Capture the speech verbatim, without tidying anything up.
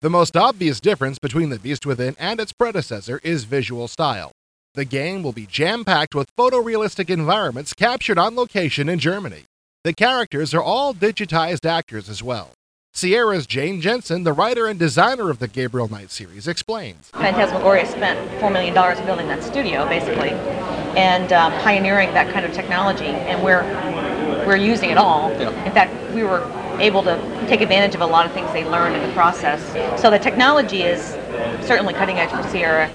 The most obvious difference between The Beast Within and its predecessor is visual style. The game will be jam-packed with photorealistic environments captured on location in Germany. The characters are all digitized actors as well. Sierra's Jane Jensen, the writer and designer of the Gabriel Knight series, explains. Phantasmagoria spent four million dollars building that studio, basically, and uh, pioneering that kind of technology, and we're, we're using it all. Yeah. In fact, we were able to take advantage of a lot of things they learned in the process. So the technology is certainly cutting edge for Sierra.